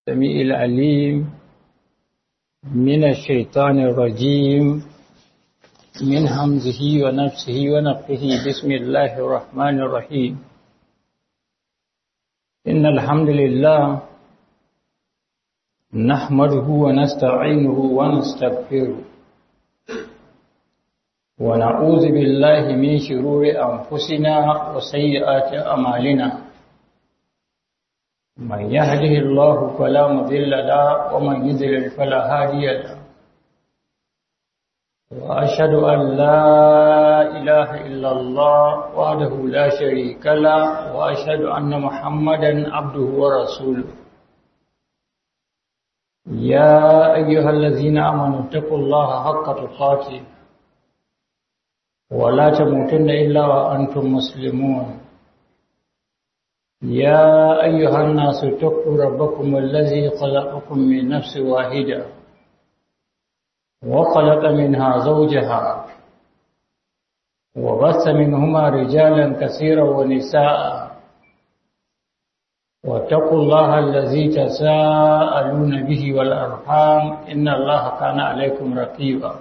السميع العليم من الشيطان الرجيم من همزه ونفسه ونفخه بسم الله الرحمن الرحيم إن الحمد لله نحمده ونستعينه ونستغفره ونعوذ بالله من شرور أنفسنا وسيئات أعمالنا من يهده الله فلا مضل له ومن يضلل فلا هادي له وأشهد أن لا إله إلا الله وحده لا شريك له وأشهد أن محمدا عبده ورسوله يا أيها الذين آمنوا اتقوا الله حق تقاته ولا تموتن إلا وأنتم مسلمون يا أيها الناس اتقوا ربكم الذي خلقكم من نفس واحدة وخلق منها زوجها وبث منهما رجالا كثيرا ونساء واتقوا الله الذي تساءلون به والأرحام إن الله كان عليكم رقيبا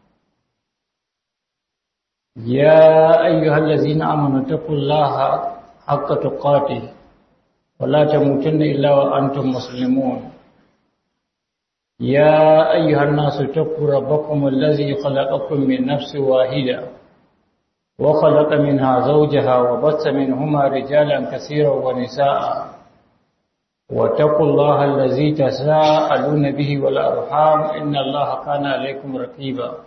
يا أيها الذين آمنوا اتقوا الله حق تقاته ولا تموتن إلا وأنتم مسلمون يا أيها الناس اتقوا ربكم الذي خلقكم من نفس واحدة وخلق منها زوجها وبث منهما رجالا كثيرا ونساء واتقوا الله الذي تساءلون به والأرحام إن الله كان عليكم رقيبا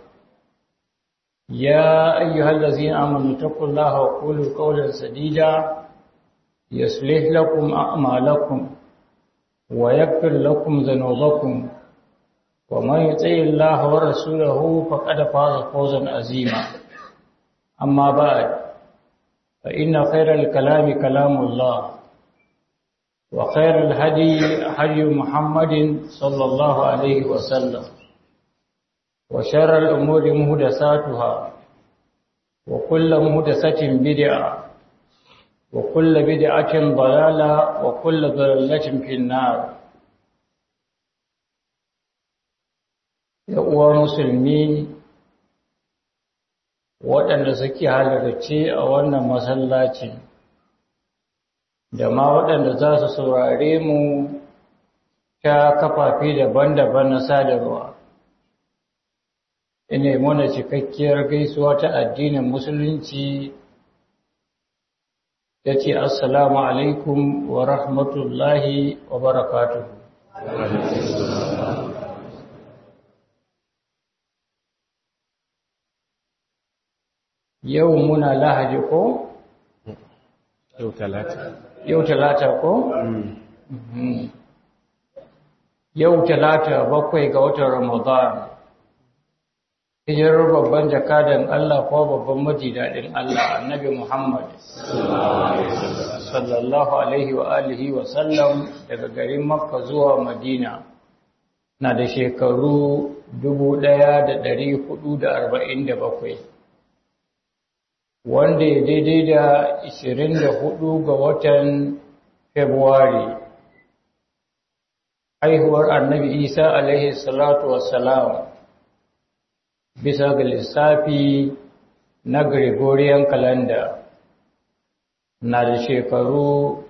يا أيها الذين آمنوا اتقوا الله وقولوا قولا سديدا يصلح لكم أعمالكم ويغفر لكم ذنوبكم ومن يطع الله ورسوله فقد فاز فوزا عظيما أما بعد فإن خير الكلام كلام الله وخير الهدي هدي محمد صلى الله عليه وسلم وشر الأمور محدثاتها وكل محدثة بدعة وكل بدعة ضلالة وكل ضلالة في النار يا uwa musulmi waɗanda suke halarci a wannan masallaci da ma waɗanda za su saurare mu ta kafafi daban-daban na sadarwa ina mana cikakkiyar gaisuwa ta addinin musulunci ya ce assalamu alaikum wa rahmatullahi wa barakatuhu yau muna lahadi ko? yau talata ko? yau talata 7 ga watan ramadan hijirar babban jakadan Allah ko babban majidadin Allah annabi Muhammad sallallahu alaihi wa alihi wa sallam daga garin Makka zuwa Madina na da shekaru 1447 wanda ya daidai da 24 ga watan February haihuwar annabi Isa alaihi salatu wassalam bisa ga lissafi na Gregorian calendar na da shekaru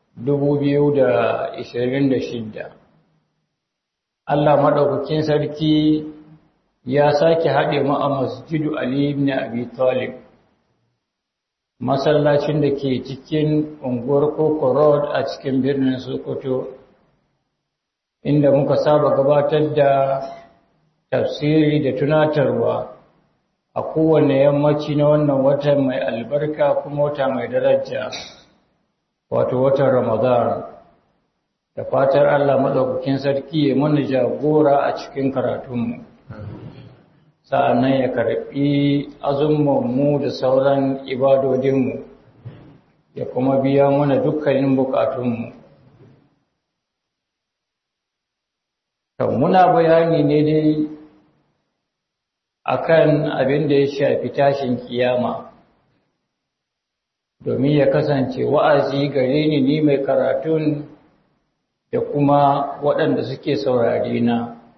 2026 Allah madaukakin sarki ya sake haɗe mu a Masjidu Ali ibn Abi Talib masallacin da ke cikin unguwar Koko Road a cikin birnin Sokoto inda muka saba gabatar da tafsiri da tunatarwa a kowane yammaci na wannan watan mai albarka kuma wata mai daraja wato watan Ramadan da fatar Allah madaukakin sarki ya mana jagora a cikin karatunmu sa'annan ya karbi azummanmu da sauran ibadodinmu ya kuma biya mana dukkanin bukatunmu muna bayani ne dai akan abin da ya shafi tashin kiyama domin ya kasance wa'azi gare ni mai karatun da kuma waɗanda suke saurare na.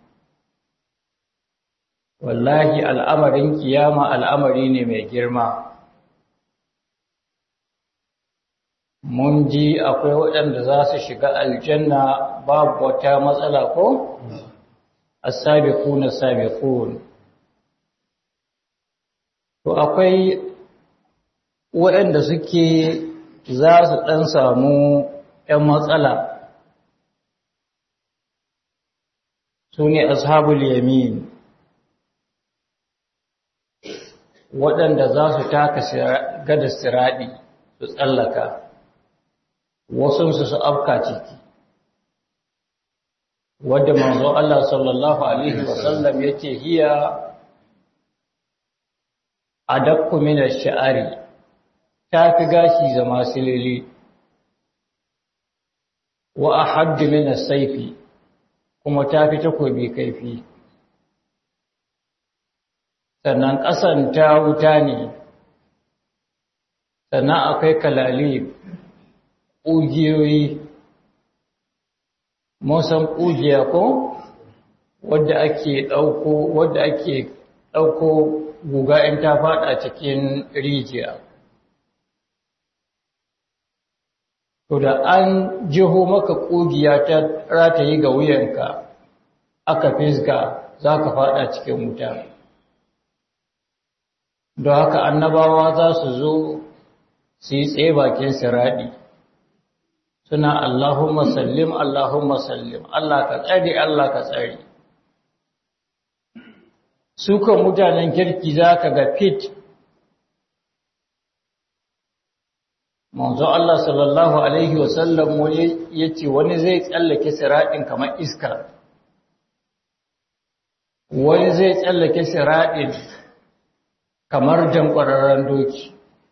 Wallahi al'amarin kiyama al'amari ne mai girma. Mun ji akwai waɗanda za su shiga aljanna babu wata matsala ko? As-sabiquna as-sabiqun. To akwai waɗanda suke za su ɗan samu ‘yan matsala, su ne ashabul yamin, waɗanda za su taka gada siraɗi su tsallaka, wasunsu su afka ciki, wadda manzo Allah sallallahu Alaihi wasallam ya ce, hiya adakku minar sha'ari, ta fi gashi zama silili, wa a haddu minar saifi, kuma ta fi takobi kaifi. Sannan ƙasan ta wuta ne, sannan akwai kalali, ƙugiyoyi, musan ƙugiya ko wadda ake ɗauko guga in ta faɗa cikin rijiya. To da an jiho maka ƙugiya ta rataye ga wuyanka, aka fisga za ka faɗa cikin wuta. Don haka annabawa za su zo su yi tsaye bakin siraɗi, suna Allahumma sallim, Allahumma sallim, Allah ka tsari, Allah ka tsari. Sukan mutanen kirki za ka ga fit, manzo Allah sallallahu Alaihi wasallam ya ce wani zai tsallake siraɗin kamar iska, wani zai tsallake siraɗin kamar jankwararren doki,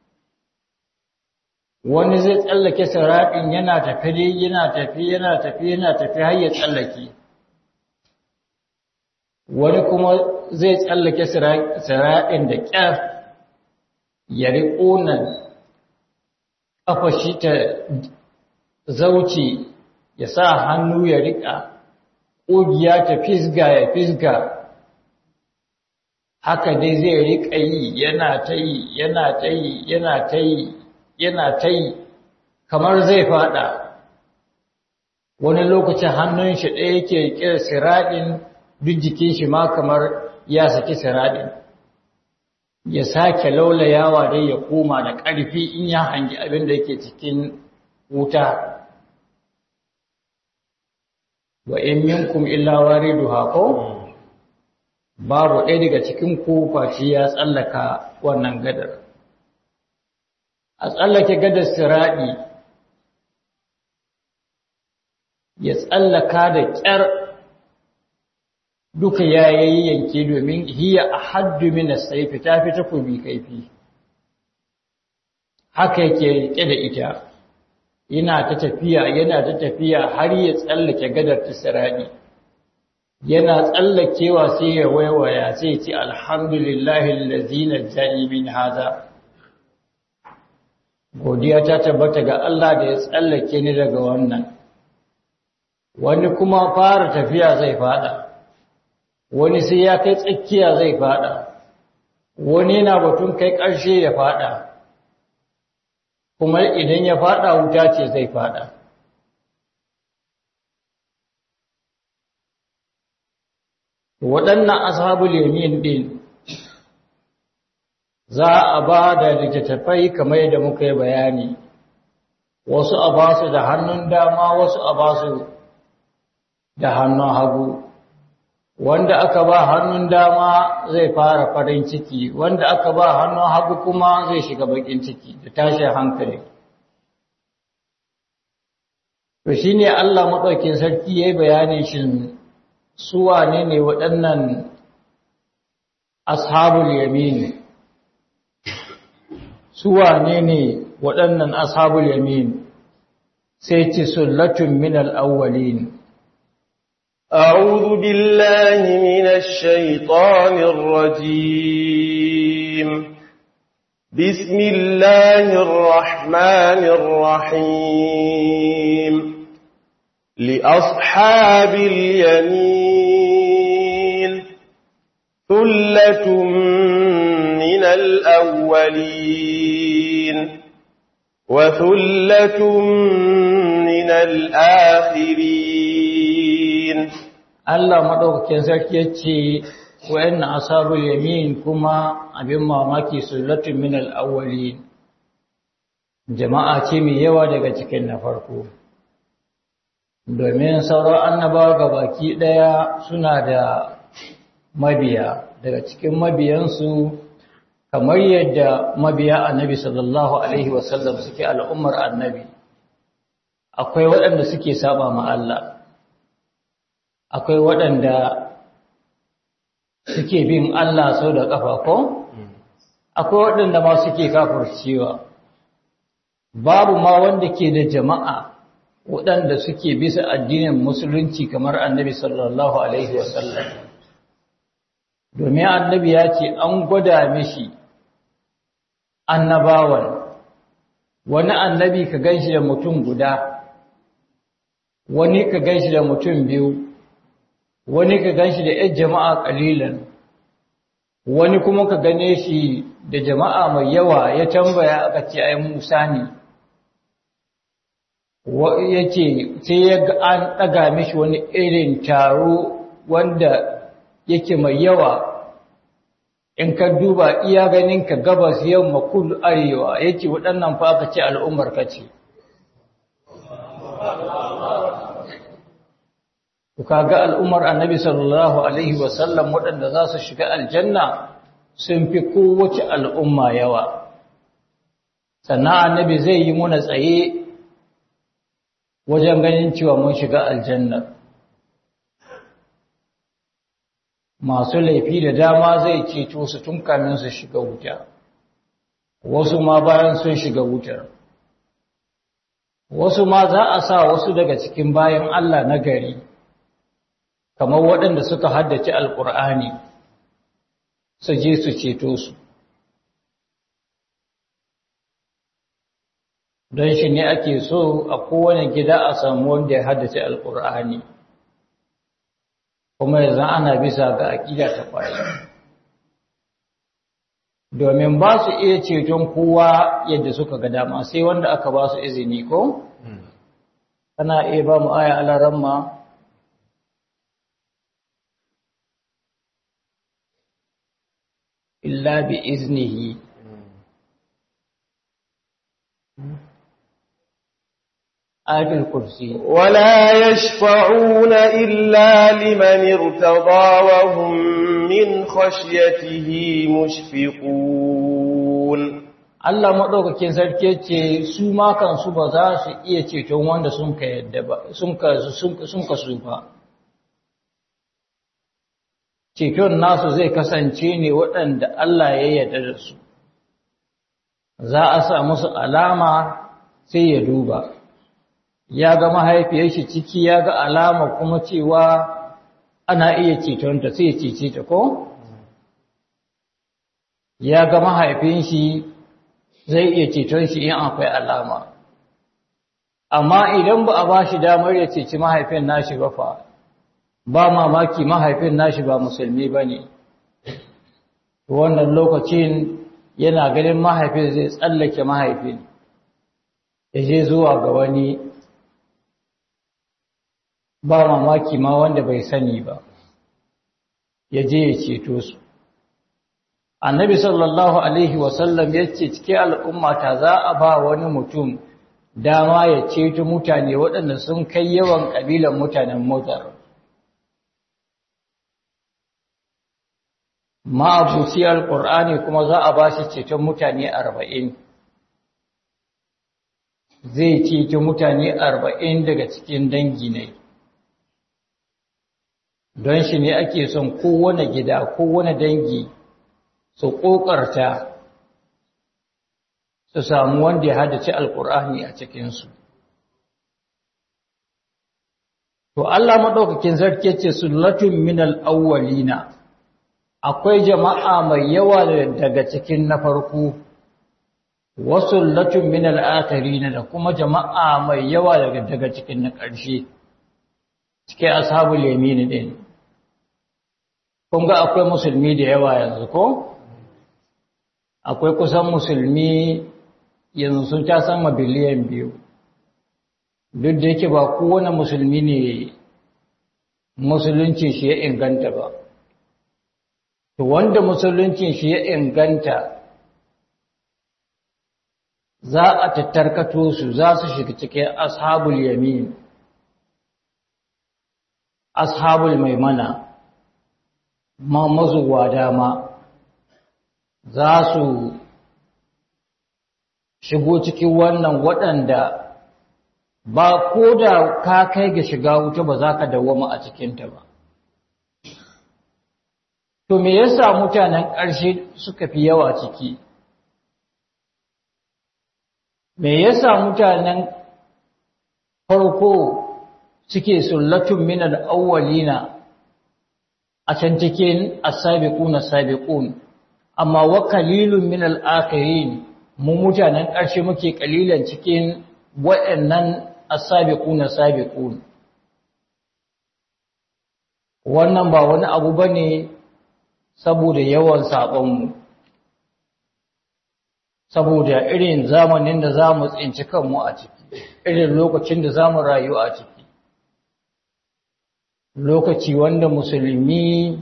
wani zai tsallake siraɗin yana tafi har ya tsallake, wani kuma zai tsallake siraɗin da ƙyar ya riƙo nan ƙafashi ta zauce ya sa hannu ya riƙa, ƙugiya ta fisga ya fisga, haka dai zai riƙa yi yana ta yi kamar zai faɗa. Wani lokacin hannun shi ɗaya yake ƙira siraɗin, duk jikin shi ma kamar ya saki siraɗin, ya sake laulayawa dai ya koma da ƙarfi in ya hangi abin da yake cikin wuta. Wa in minkum illa wariduha ko babu ɗaya daga cikin ku face ya tsallaka wannan gadar. A tsallake gadar siraɗi, ya tsallaka da ƙyar, duka ya yi yanke domin hiya a haddu mina saifi ta fi takobi kaifi. Haka yake riƙe da ita, yana ta tafiya har ya tsallake gadar ta siraɗi. Yana tsallakewa sai ya waiwaya sai ce alhamdulillahi allazi najjani min haza. Godiya ta tabbata ga Allah da ya tsallake ni daga wannan. Wani kuma fara tafiya zai fada, wani sai ya kai tsakiya zai fada, wani yana batun kai ƙarshe ya fada, kuma idan ya fada wuta ce zai fada. Waɗannan ashabul yamin din za a ba da littattafai kamar yadda muka yi bayani, wasu a ba su da hannun dama, wasu a ba su da hannun hagu. Wanda aka ba hannun dama zai fara farin ciki, wanda aka ba hannun hagu kuma zai shiga bakin ciki da tashin hankali. To shine Allah madaukakin sarki yayi bayanin shin su wane ne waɗannan ashabul yamin, su wane ne waɗannan ashabul yamin, sai ce sullatun minal awwalin. أعوذ بالله من الشيطان الرجيم. بسم الله الرحمن الرحيم. لأصحاب اليمين ثلة من الأولين وثلة من الآخرين. Allah madaukakin sarki yace wa'anna ashabul yamin kuma abin mamaki sullatun min al-awwalin, jama'a ce mai yawa daga cikin na farko, domin sauran annabawa gabaki daya suna da mabiya. Daga cikin mabiyansu kamar yadda mabiya annabi sallallahu alaihi wasallam suke al'ummar annabi, akwai waɗanda suke saba ma Allah, akwai waɗanda suke bin Allah sau da ƙafa ko? Akwai waɗanda ma suke kafircewa. Babu ma wanda ke da jama'a waɗanda suke bisa addinin musulunci kamar annabi sallallahu alaihi wasallam. Domin annabi ya ce an gwada mishi annabawan, wani annabi ka ganshi da mutum guda, wani ka ganshi da mutum biyu, wani ka ganshi da ‘yan jama'a ƙalilan, wani kuma ka gane shi da jama'a mai yawa. Ya tambaya aka ce ai Musa ne, yake sai ya ga an ɗaga mishi wani irin taro wanda yake mai yawa. In ka duba iya ganin ka gabas, yamma, kudu, arewa, yake waɗannan fa aka ce al'ummar ka ce. Kaga al'ummar annabi sallallahu alaihi wasallam waɗanda za su shiga aljanna sun fi kowace al'umma yawa. Sannan annabi zai yi muna tsaye wajen ganin cewa mun shiga aljanna. Masu laifi da dama zai ceto su tun kamin su shiga wuta, wasu ma bayan sun shiga wutar, wasu ma za a sa wasu daga cikin bayan Allah na gari, kamar waɗanda suka haddace alƙur'ani, su je su ceto su. Don shi ne ake so a kowane gida a samu wanda ya haddace alƙur'ani, kuma yanzu ana bisa ga aƙida ta ƙwarai. Domin ba su iya ceton kowa yadda suka ga dama, sai wanda aka ba su izini ko? Kana iya ba mu aya alaramma? إلا بإذنه آية الكرسي ولا يشفعون إلا لمن ارتضى وهم من خشيته مشفقون. Allah madaukakin sarki ce su ma kansu ba za su iya ceton wanda sun ka yadda ba, sun ka su ba. Ceton nasu zai kasance ne waɗanda Allah ya yarda da su. Za a sa musu alama sai ya duba. Ya ga mahaifiyar shi ciki, ya ga alama kuma cewa ana iya cetonta sai ya cece ta ko? Ya ga mahaifin shi zai iya ceton shi in akwai alama. Amma idan ba a ba shi damar ya ceci mahaifin nashi ba fa, ba mamaki mahaifin nashi ba musulmi ba ne. Wannan lokacin yana ganin mahaifin zai tsallake mahaifin, ya je zuwa ga wani, ba mamaki ma wanda bai sani ba, ya je ya ceto su. Annabi sallallahu Alaihi wasallam ya ce cikin al'ummata za a ba wani mutum dama ya ceto mutane waɗanda sun kai yawan ƙabilan mutanen Mudar. Ma'abuci Al-Ƙur'ani kuma za a ba shi ceton mutane 40. Zai ceto mutane 40 daga cikin dangi ne. Don shi ne ake son kowane gida, kowane dangi su ƙoƙarta su samu wanda ya haddace Al-Ƙur'ani a cikinsu. To Allah maɗaukakin sarki ce sullatun minal awwalina, akwai jama'a mai yawa daga cikin na farko, wasu latun minal akharina da kuma jama'a mai yawa daga cikin na ƙarshe. cikin ashabul yamin din kun ga akwai musulmi da yawa yanzu ko akwai kusan musulmi yanzu sun ta sama biliyan 2 duk da yake ba kowane musulmi ne musulunci shi ya inganta ba to wanda musulunci shi ya inganta za a tattarkato su za su shiga cikin ashabul yamin ashabul maimana mazuwa dama za su shigo cikin wannan waɗanda ba ko da ka kai ga shiga wuta ba za ka dawwama a cikinta ba to me yasa mutanen ƙarshe suka fi yawa ciki me yasa mutanen farko suke sullatun min al-awwalina a can cikin as-sabiquna sabiqun amma wa qalilun min al-akhirin mu mutanen ƙarshe muke kalilan cikin waɗannan as-sabiquna sabiqun wannan ba wani abu bane saboda yawan sabon mu saboda irin zamanin da zamu tsinci kanmu a ciki irin lokacin da zamu rayu a ciki lokaci wanda musulmi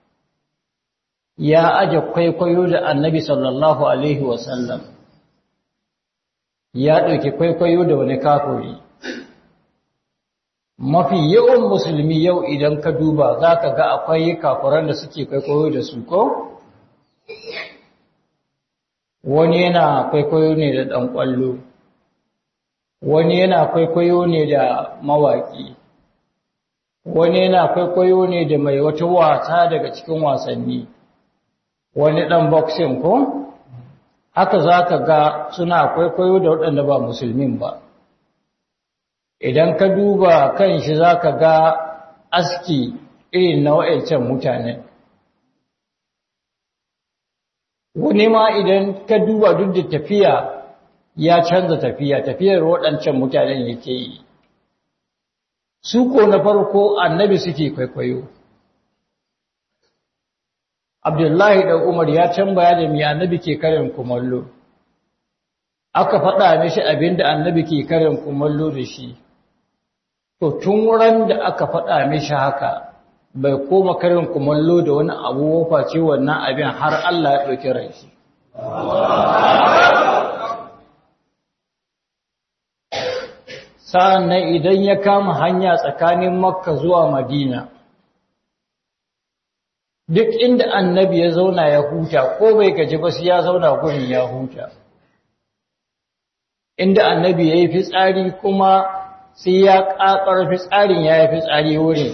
ya aje kwaikwayo da annabi sallallahu alaihi wasallam ya ɗauki kwaikwayo da wani kafiri mafi yawan musulmi yau idan ka duba za ka ga akwai kafiran da suke kwaikwayo da su ko wani yana kwaikwayo ne da ɗan ƙwallo wani yana kwaikwayo ne da mawaƙi wani yana kwaikwayo ne da mai wata wasa daga cikin wasanni wani ɗan boxing ko haka za ka ga suna kwaikwayo da waɗanda ba musulmin ba idan ka duba kan shi za ka ga aski irin na wa'ancan mutanen wani ma idan ka duba duk da tafiya ya canza tafiyar waɗancan mutanen yake yi su ko na farko annabi suke kwaikwayo Abdullahi da Umar ya tambaya da mai annabi ke karin kumallo aka faɗa mishi abinda annabi ke karin kumallo da shi to tun wurin da aka faɗa mishi haka bai koma karin kumallo da wani abu face wannan abin har Allah ya ɗauki rai shi sa'an nan idan ya kama hanya tsakanin Makka zuwa Madina duk inda annabi ya zauna ya huta ko bai gaji ba sai ya zauna gurin ya huta inda annabi yayi fitsari kuma sai ya kakar fitsarin yayi fitsari wurin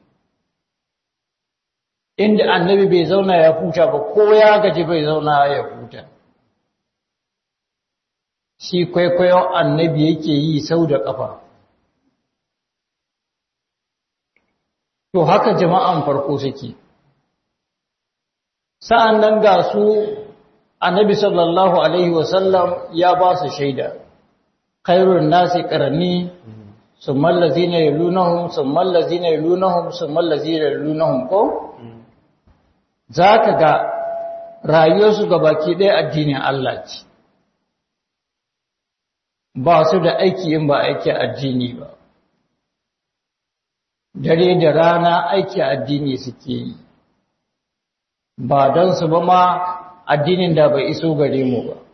inda annabi bai zauna ya huta ba ko ya gaji bai zauna ya huta shi kwaikwayon annabi yake yi sau da kafa to haka jama'an farko suke sa'an nan ga su annabi sallallahu alaihi wasallam ya ba su shaida khairun nasi qarni summa allazina yalunhum summa allazina yalunhum summa allazina yalunhum ko zaka ga rayuwarsu gabaki ɗaya addinin Allah ce ba su da aiki in ba aiki addini ba dare da rana aiki addini suke yi ba don su ba ma addinin da bai iso gare mu ba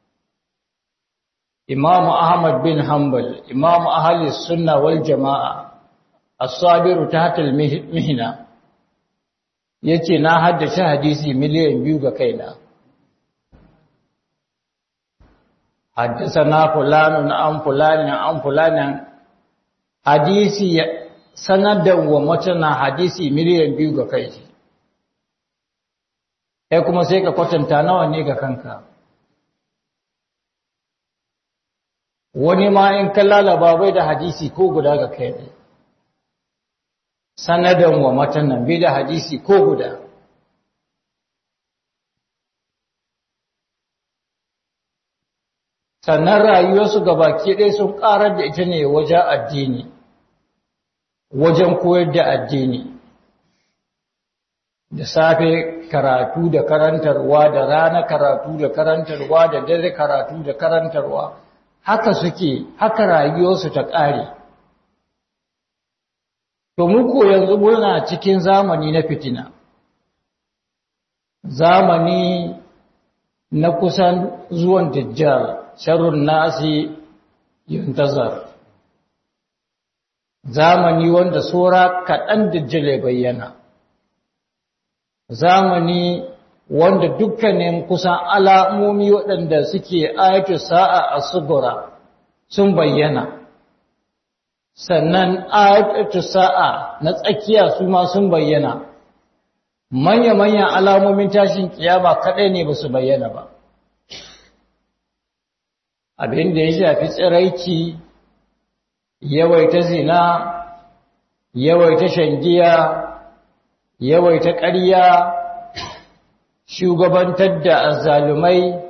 Imam Ahmad bin Hanbal Imam ahli sunna wal jamaa as-sabir tahta al-mihna yace na haddace hadisi miliyan 2 ga kaina haddathana fulanun an fulanin hadisi sanadan wa matana hadisi miliyan 2 ga kai sai kuma sai ka kwatanta nawa ne ga kanka wani ma in ka lalaba bai da hadisi ko guda ga kai ne sanadan wa matanan bai da hadisi ko guda sannan rayuwarsu gabaki ɗaya sun ƙarar da ita ne wajen addini wajen koyar da addini. Da safe karatu da karantarwa, da rana karatu da karantarwa, da dare karatu da karantarwa, haka suke, haka rayuwarsu ta ƙare. To muku yanzu muna cikin zamani na fitina, zamani na kusan zuwan dajjal, sharrun nasi yuntazar, zamani wanda sura kaɗan dajjal ya bayyana, zamani wanda dukkanin kusan alamomi waɗanda suke ayatu sa'a as-sughra sun bayyana, sannan ayatu sa'a na tsakiya su ma sun bayyana. Manya-manyan alamomin tashin kiyama kaɗai ne ba su bayyana ba. Abin da ya shafi tsiraici, yawaita zina, yawaita shan giya, yawaita ƙarya, shugabantar da azzalumai,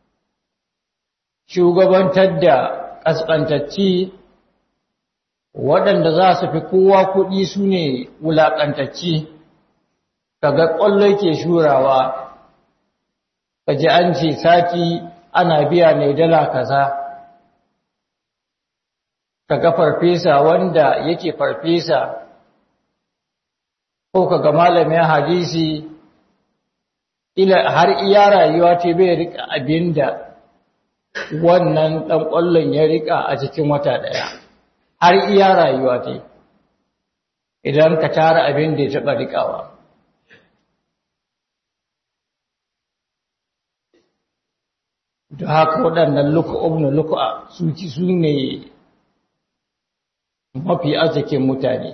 shugabantar da ƙasƙantacci, waɗanda za su fi kowa kuɗi su ne wulaƙantacci. Kaga ƙwallo ke shurawa, kaji an ce sati ana biya mai dala kaza, kaga farfesa wanda yake farfesa, ko kaga malamin hadisi, har iya rayuwa ce bai rika abinda wannan ɗan ƙwallon ya rika a cikin wata ɗaya, har iya rayuwa ce, idan ka tara abin da ya taɓa rikawa. Da haka waɗannan luku'a su ne mafi arzikin mutane.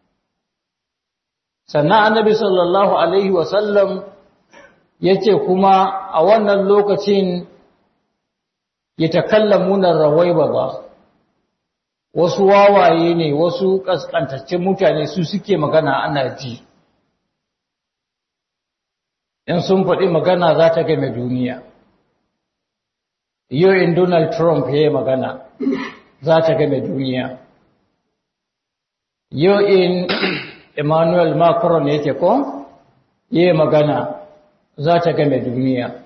Sannan annabi sallallahu Alaihi wasallam ya ce kuma a wannan lokacin ya takallamunan rawai ba, wasu wawaye ne, wasu ƙasƙantaccen mutane su suke magana ana ji. In sun faɗi magana za ta game duniya. Yau in Donald Trump ya yi magana za ta game duniya. Yau in Emmanuel Macron yake ko ya yi magana za ta game duniya.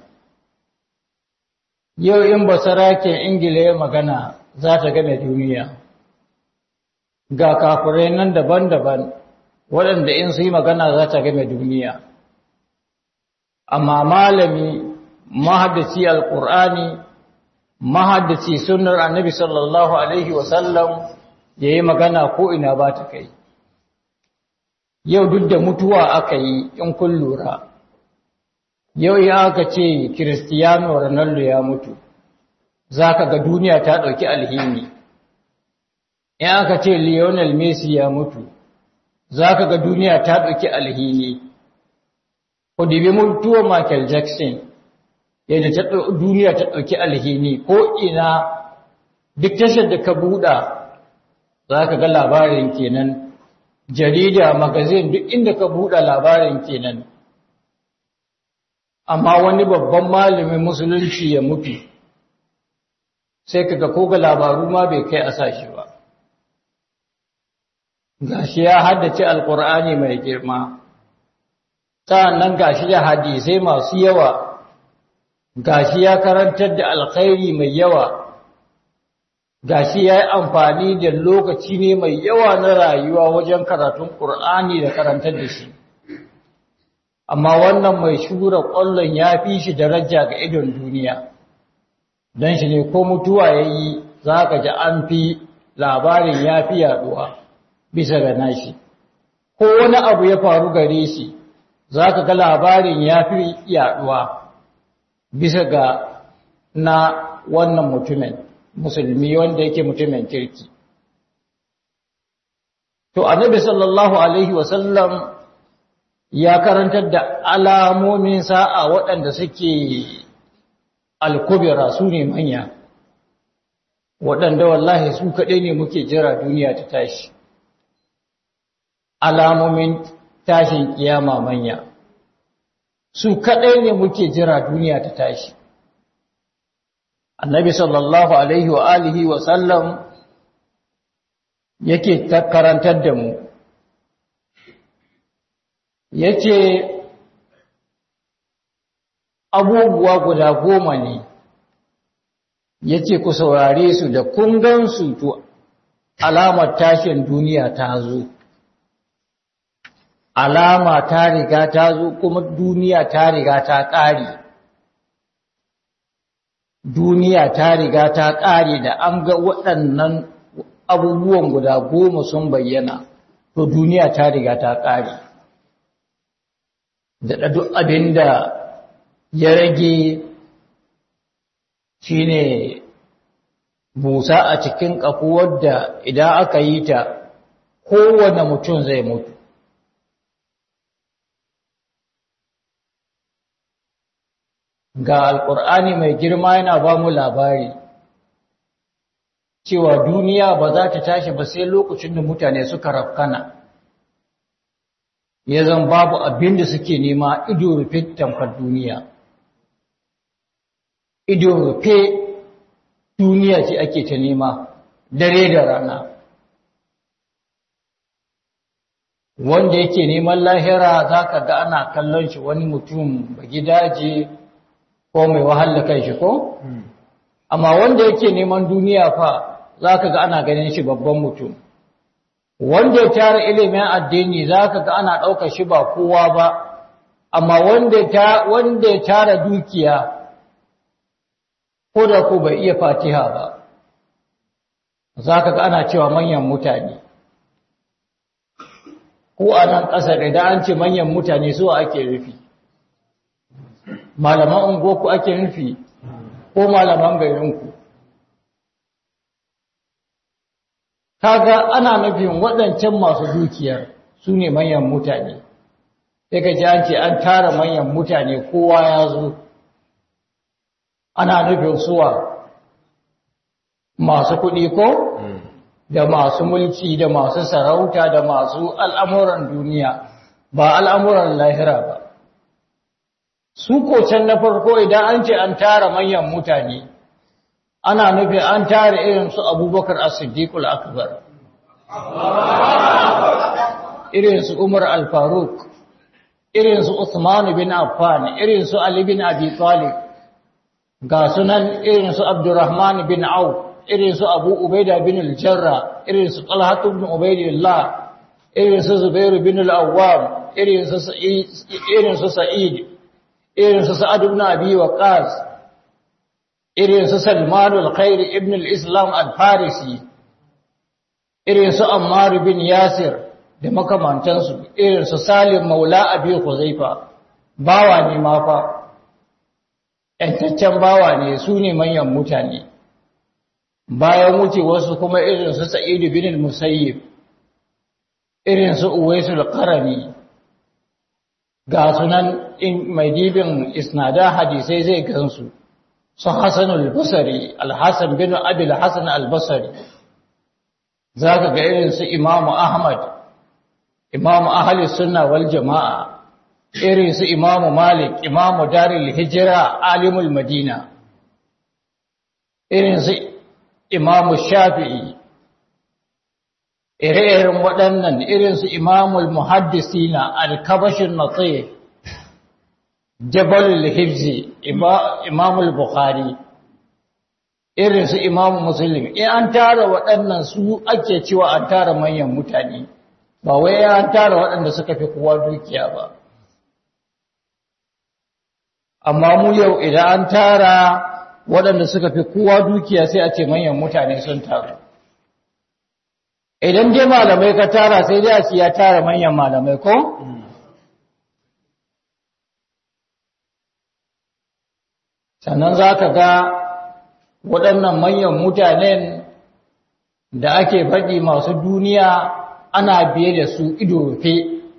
Yau in basaraken Ingila ya magana za ta game duniya. Ga kafirai nan daban-daban waɗanda in su yi magana za ta game duniya. Amma malami mahaddaci Alƙur'ani, mahaddaci sunnar annabi sallallahu Alaihi wasallam ya yi magana ko ina ba ta kai. Yau duk da mutuwa aka yi in kun lura, yau ya aka ce Cristiano Ronaldo ya mutu, za ka ga duniya ta ɗauki alhini. In aka ce Lionel Messi ya mutu, za ka ga duniya ta ɗauki alhini. Ku dibi mutuwar Michael Jackson, yadda duniya ta ɗauki alhini ko ina duk tashar da ka buɗa za ka ga labarin kenan, jarida, magazin duk inda ka buɗa labarin kenan. Amma wani babban malamin musulunci ya mutu, sai ka ga ko ga labaru ma bai kai a sashi ba. Gashi ya haddace Alƙur'ani mai girma, sa'annan gashi da hadisai masu yawa, gashi ya karantar da alkhairi mai yawa, gashi ya yi amfani da lokaci ne mai yawa na rayuwa wajen karatun Ƙur'ani da karantar da shi. Amma wannan mai shura ƙwallon ya fi shi daraja ga idon duniya, don shi ne ko mutuwa ya yi za ka ji an fi labarin ya fi yaduwa bisa ga nashi. Ko wani abu ya faru gare shi za ka ga labarin ya fi yaduwa bisa ga na wannan mutumin musulmi wanda yake mutumin kirki. To annabi sallallahu alaihi wasallam ya karantar da alamomin sa'a waɗanda suke alkubira, su ne manya, waɗanda wallahi su kaɗai ne muke jira duniya ta tashi. Alamomin tashin kiyama manya, su kaɗai ne muke jira duniya ta tashi. Annabi sallallahu alaihi wa alihi wa sallam yake karantar da mu yace abubuwa guda 10 ne yace ku saurare su da kun gansu to alamar tashin duniya ta zo alama ta riga ta zo kuma duniya ta riga ta ƙare duniya ta riga ta ƙare da an ga waɗannan abubuwan guda 10 sun bayyana to duniya ta riga ta ƙare da duk abinda ya rage shine busa a cikin ƙafuwar da idan aka yi ta kowane mutum zai mutu ga alƙur'ani mai girma yana ba mu labari cewa duniya ba za ta tashi ba sai lokacin da mutane suka rafkana ya zan babu abin da suke nema ido rufe tamkar duniya ido rufe duniya ce ake ta nema dare da rana wanda yake neman lahira za ka ga ana kallon shi wani mutum ba gidaje ko mai wahala kai shi ko? Amma wanda yake neman duniya fa za ka ga ana ganin shi babban mutum. Wanda ya tara ilimin addini za ka ga ana ɗaukar shi ba kowa ba, amma wanda ya tara dukiya ko da ko bai iya fatiha ba, za ka ga ana cewa manyan mutane. Ko a nan ƙasar idan an ce manyan mutane so ake rufi. Malaman unguwarku ake nufi ko malaman garinku kaga ana nufin waɗancan masu dukiyar su ne manyan mutane sai ka ji an ce an tara manyan mutane kowa ya zo ana nufin suwa masu kuɗi ko da masu mulki da masu sarauta da masu al'amuran duniya ba al'amuran lahira ba su ko can na farko idan an ce an tara manyan mutane ana nufi an tara irin su abubakar as-siddiqul akbar irin su umar al-faruq irin su usman bin affan irin su ali bin abi talib ga sunan irin su abdurrahman bin auf irin su abu ubaida bin al-jarrah irin su talha ibn ubaydillah irin su zubair bin al-awwam irin su sa'id irin su Sa'ad ibn Abi Waqqas irin su Salman al-Khair ibn al-Islam al-Farisi irin su Ammar bin Yasir da makamantansu irin su Salim Maula Abi Khuzaifa bawa ne ma fa ƴantaccen bawa ne su ne manyan mutane bayan wuce wasu kuma irin su Sa'id bin al-Musayyib irin su Uwais al-Qarni ga sunan in mai dibin isnada hadisai zai gansu su Hassan al-Basri al-Hasan bin Abi al-Hasan al-Basri zaka ga irin su Imam Ahmad Imam Ahli Sunna wal Jamaa irin su Imam Malik Imam Darul Hijra Alimul Madina irin su Imam Shafi'i irin waɗannan irin su Imamul Muhaddisina al-Kabashin Natsir Jabalul Hifzi Imamul Bukhari irin su Imam Muslim in an tara waɗannan su ake cewa an tara manyan mutane ba wai an tara waɗanda suka fi kowa dukiya ba amma mu yau idan an tara waɗanda suka fi kowa dukiya sai a ce manyan mutane sun taru idan dai malamai ka tara sai dai a ce ya tara manyan malamai ko? sannan za ka ga waɗannan manyan mutanen da ake faɗi masu duniya ana biye da su ido rufe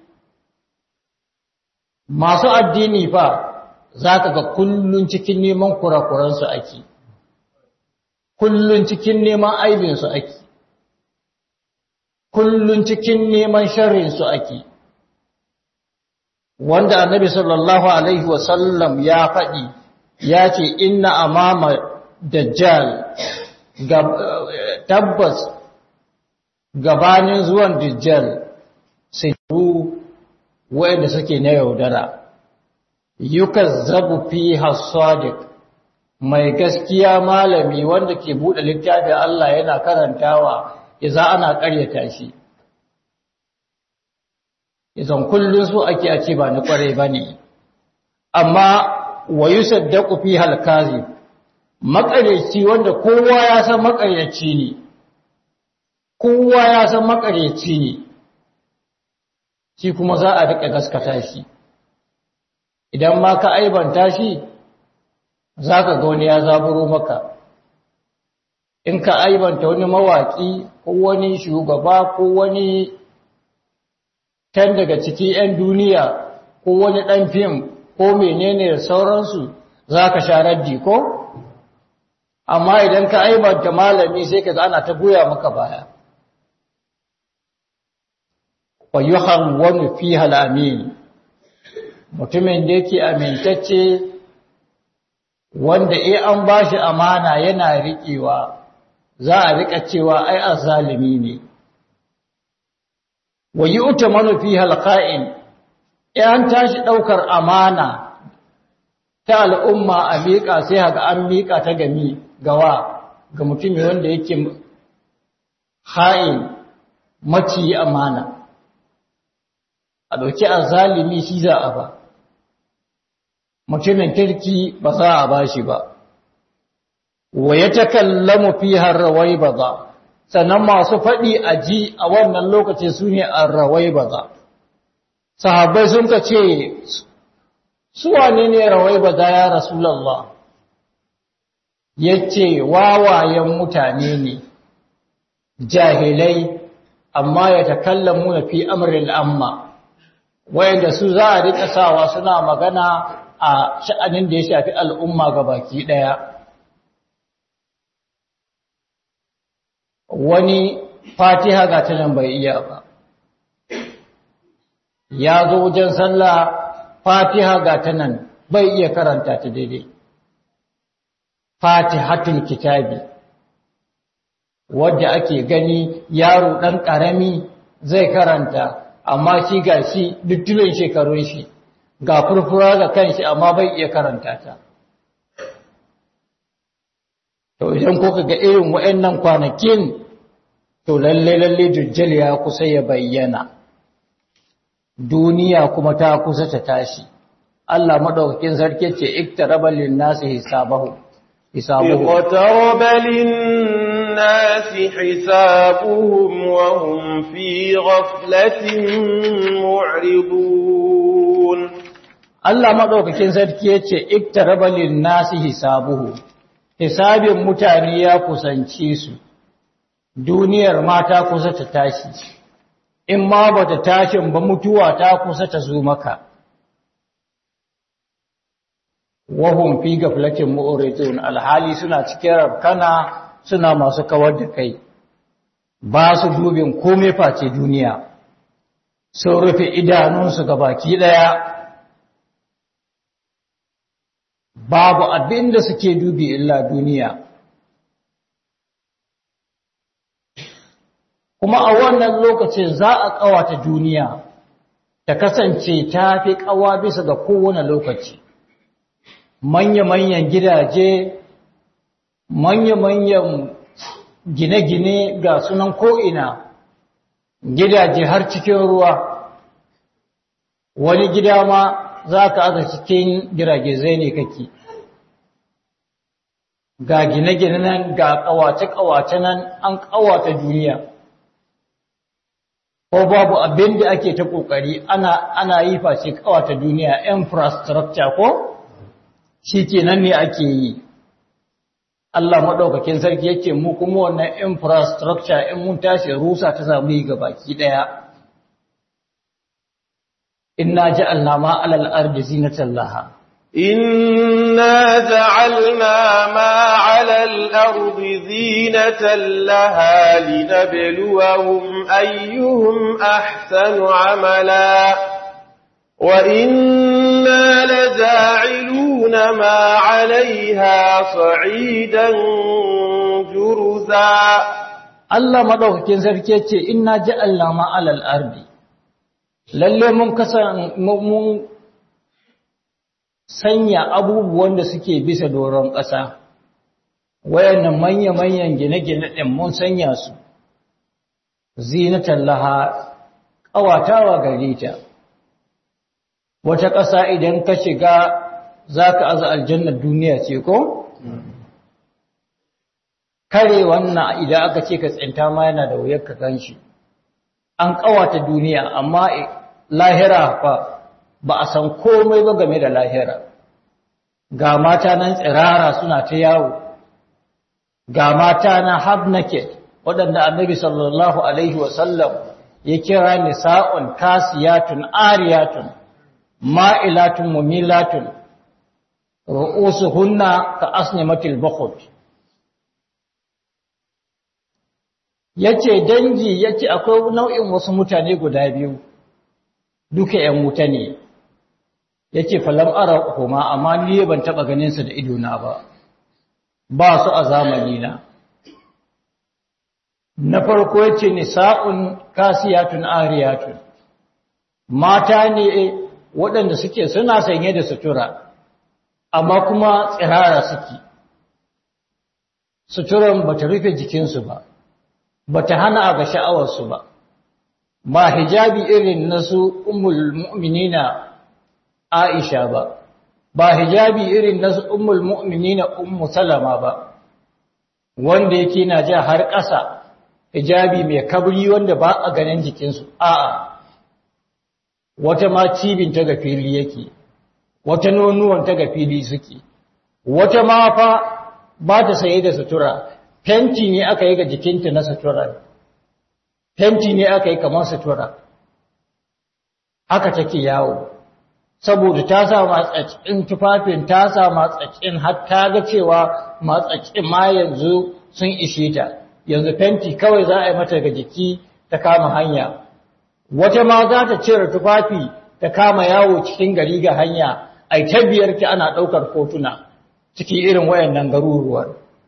masu addini fa za ka ga kullum cikin neman kurakuransu ake kullum cikin neman aibinsu ake kullun cikin neman sharrinsu ake wanda annabi sallallahu alaihi wasallam ya faɗi ya ce inna amama dajjal tabbas gabanin zuwan dajjal sai wa'anda suke na yaudara yukazzabu fiha as-sadiq mai gaskiya malami wanda ke bude littafin Allah yana karantawa idan ana ƙaryata shi idan kullun su ake a ce ba ni kware bane amma wa yusaddaqu fiha al-kazib makareci wanda kowa ya san makareci ne kowa ya san makareci ne shi kuma za a rika gaskata shi idan ma ka aibanta shi zaka ga wani ya zaburo maka in ka aibanta wani mawaki ko wani shugaba ko wani tan daga ciki 'yan duniya ko wani dan fim ko menene da sauransu zaka sha raddi ko amma idan ka aibanta malami sai ka ana ta goya maka baya wa yuhawwanu fiha al-amin mutumin da yake amintacce wanda an bashi amana yana riƙewa za a rika cewa ai azzalimi ne wa yu'tamanu fiha al-qa'im an tashi daukar amana ta al'umma a miƙa sai haka an miƙa ta gawa ga mutumin wanda yake ha'in maci amana a ɗauki azzalimi shi za a ba mutumin kirki ba za a ba shi ba wa ya takallamu fi harrawai ba za sannan masu faɗi a ji a wannan lokacin su ne arrawai ba za sahabbai sun ka ce su wane ne rawai ba za ya rasulallah ya ce wawayen mutane ne jahilai amma ya takallamu na fi amril amma wayanda su za a rika sawa suna magana a sha'anin da ya shafi al'umma ga baki daya wani fatiha ga ta nan bai iya ba ya zo wajen sallah fatiha ga ta nan bai iya karanta ta daidai fatihatul kitabi wadda ake gani yaro dan karami zai karanta amma shi ga shi dukkan shekarun shi ga furfura ga kanshi amma bai iya karanta ta to idan kuka ga irin wayannan kwanakin to lalle dujjal ya kusa ya bayyana duniya kuma ta kusa ta tashi Allah madaukakin sarki ce iktaraba lin-nasi hisabuhum اقترب للناس حسابهم وهم في غفلة معرضون Allah madaukakin sarki yace iktaraba lin-nasi hisabuhum hisabin mutane ya kusance su duniyar ma ta kusa ta tashi in ma bata tashin ba mutuwa ta kusa ta zo maka wahum fi gaflatin mu'ridun alhali suna cikin rabkana suna masu kawar da kai ba su dubin komai face duniya sun rufe idanunsu ga baki daya babu abin da suke dubi illa duniya kuma a wannan lokacin za a kawata duniya ta kasance ta fi kawa bisa ga kowane lokaci manya-manyan gidaje manya-manyan gine-gine ga sunan ko'ina gidaje har cikin ruwa wani gida ma za ka aza cikin giragizai ne kake ga gine-gine nan ga ƙawace-ƙawace nan an ƙawata duniya ko babu abin da ake ta ƙoƙari ana yi face ƙawata duniya infrastructure ko shi kenan ne ake yi Allah maɗaukakin sarki yake mu kuma wannan infrastructure in mun tashi rusa ta samu yi gabaki ɗaya inna ja'alna ma 'alal ardi zinatan laha inna ja'alna ma 'alal ardi zinatan laha linabluwahum ayyuhum ahsanu 'amala wa inna لجاعلون ما عليها صعيدا جرزا Allah madaukakin sarki yace inna ja'alna ma 'alal ardi lalle mun sanya abubuwan da suke bisa doron ƙasa wayannan manya-manyan gine-gine din mun sanya su zinatan laha ƙawatawa gare ta wata ƙasa idan ka shiga zaka aza aljannar duniya ce ko kare wannan idan aka ce ka tsinta ma yana da wuyar ka ganshi an ƙawata duniya amma lahira fa ba a san komai ba game da lahira ga mata nan tsirara suna ta yawo ga mata na half naked waɗanda annabi sallallahu alaihi wasallam ya kira nisa'un kasiyatun ariyatun ma'ilatun mumilatun ru'usuhunna ka asnimatil bukhut yace dangi yace akwai nau'in wasu mutane guda biyu duka ƴan wuta ne yace falam ara kuma amma ni ban taba ganin su da ido na ba su a zamani na farko yace nisa'un kasiyatun ariyatun mata ne waɗanda suke suna sanye da sutura amma kuma tsirara suke suturan bata rufe jikinsu bata hana a ga sha'awarsu ba hijabi irin nasu ummul mu'minina Aisha ba hijabi irin nasu ummul mu'minina Ummu Salama ba wanda yake na ja har ƙasa hijabi mai kabri wanda ba a ganin jikinsu a'a wata ma cibin ta ga fili yake wata nonuwan ta ga fili suke wata ma fa ba ta saye da sutura fenti ne aka yi ga jikinta na sutura fenti ne aka yi kamar sutura haka take yawo saboda ta sa matsatsin tufafin ta sa matsatsin har ta ga cewa matsatsin ma yanzu sun ishe ta yanzu fenti kawai za a yi mata ga jiki ta kama hanya wata ma za ta cire tufafi ta kama yawo cikin gari ga hanya ai ta biyar ki ana ɗaukar hotuna cikin irin wayannan garuruwan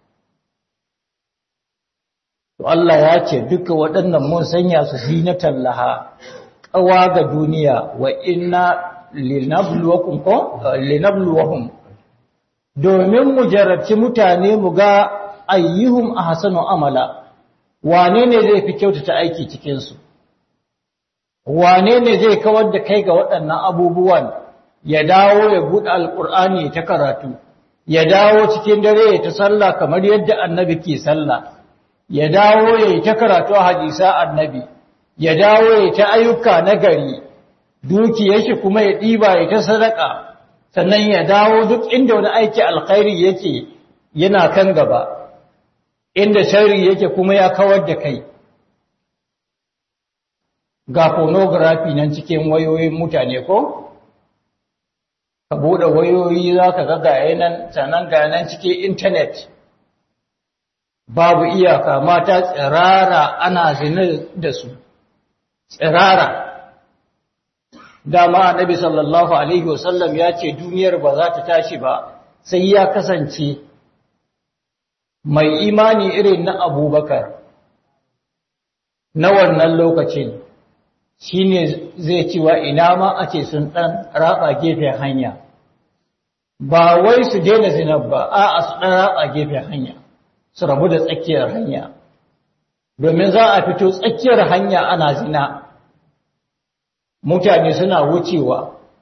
to Allah ya ce duka waɗannan mun sanya su zinatan laha ƙawa ga duniya wa inna linabluwahum domin mu jarabci mutane mu ga ayyuhum ahsanu amala wane ne zai fi kyautata aiki cikin su wane ne zai kawar da kai ga waɗannan abubuwan ya dawo ya buɗe alƙur'ani ta karatu ya dawo cikin dare ya ta sallah kamar yadda annabi ke sallah ya dawo ya ta karatu hadisa annabi ya dawo ya ta ayyuka na gari dukiyar shi kuma ya ɗiba ya ta sadaka sannan ya dawo duk inda wani aiki alkhairi yake yana kan gaba inda sharri yake kuma ya kawar da kai ga pornography nan cikin wayoyin mutane ko ka bude wayoyi zaka ga gaye nan sanan ga nan cikin internet babu iyaka mata tsirara ana zina da su tsirara dama annabi sallallahu alaihi wasallam ya ce duniyar ba za ta tashi ba sai ya kasance mai imani irin na Abubakar na wannan lokacin shine zai cewa ina ma ake sun dan raba gefen hanya ba wai su daina zina ba a'a su dan raba gefen hanya su rabu da tsakiyar hanya domin za a fito tsakiyar hanya ana zina mutane suna wucewa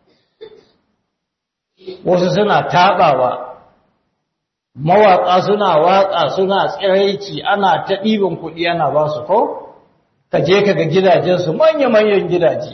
wasu suna tabawa mawaƙa suna waƙa suna tsiraici ana ta ɗiban kuɗi ana ba su ko ka je ka ga gidajensu manya-manyan gidaje